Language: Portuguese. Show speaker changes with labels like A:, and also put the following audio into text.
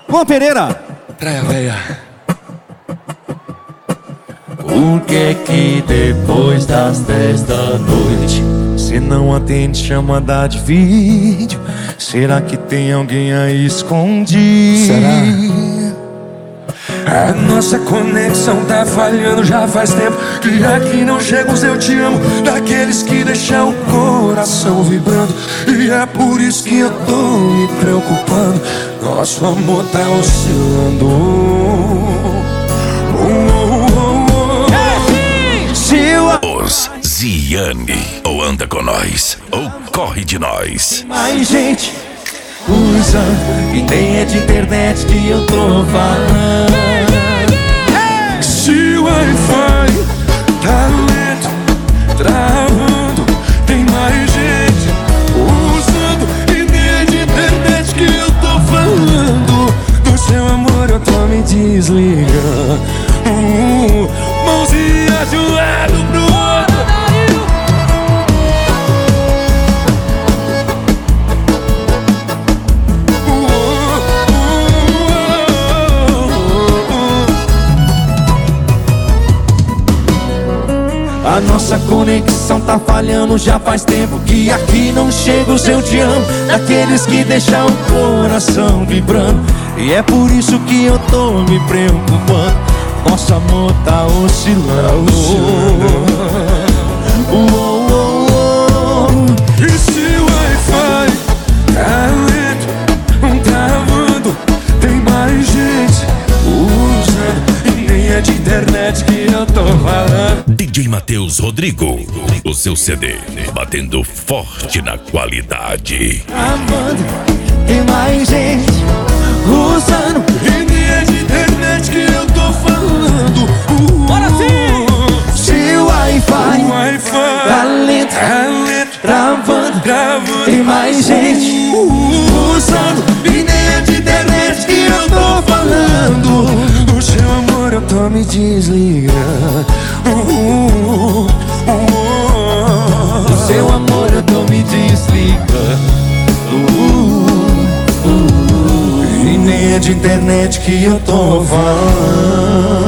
A: Juan Pereira.
B: Praia Véia.
C: Por que depois das 10 da noite cê não atende chamada de vídeo? Será que tem alguém aí escondido?
B: Será? A nossa conexão tá falhando já faz tempo. Que aqui não chega os eu te amo, daqueles que deixam o coração vibrando. E é por isso que eu tô me preocupando. Nosso amor tá oscilando.
D: Os Ziane, ou anda com nós, ou corre de nós.
C: Mais gente usando, e nem é de internet que eu tô falando.
B: Se o Wi-Fi tá lento, travando, tem mais gente usando, e nem é de internet que eu tô falando. Do seu amor eu tô me desligando. Mãozinhas de um lado pro outro.
C: A nossa conexão tá falhando já faz tempo. Que aqui não chega o seu te amo, daqueles que deixam o coração vibrando. E é por isso que eu tô me preocupando. Nosso amor tá oscilando.
B: E se o Wi-Fi tá lento, travando, tem mais gente usando, e nem é de internet que eu tô falando.
D: DJ Matheus Rodrigo, o seu CD batendo forte na qualidade.
C: Amando, tem mais gente usando,
B: E nem é de internet que eu tô falando.
A: Bora sim!
C: se o Wi-Fi tá lento, travando, tem mais gente usando,
B: E nem é de internet que eu tô falando. Do seu amor eu tô me desligando.
C: do seu amor eu tô me desligando.
B: E nem é de internet que eu tô falando.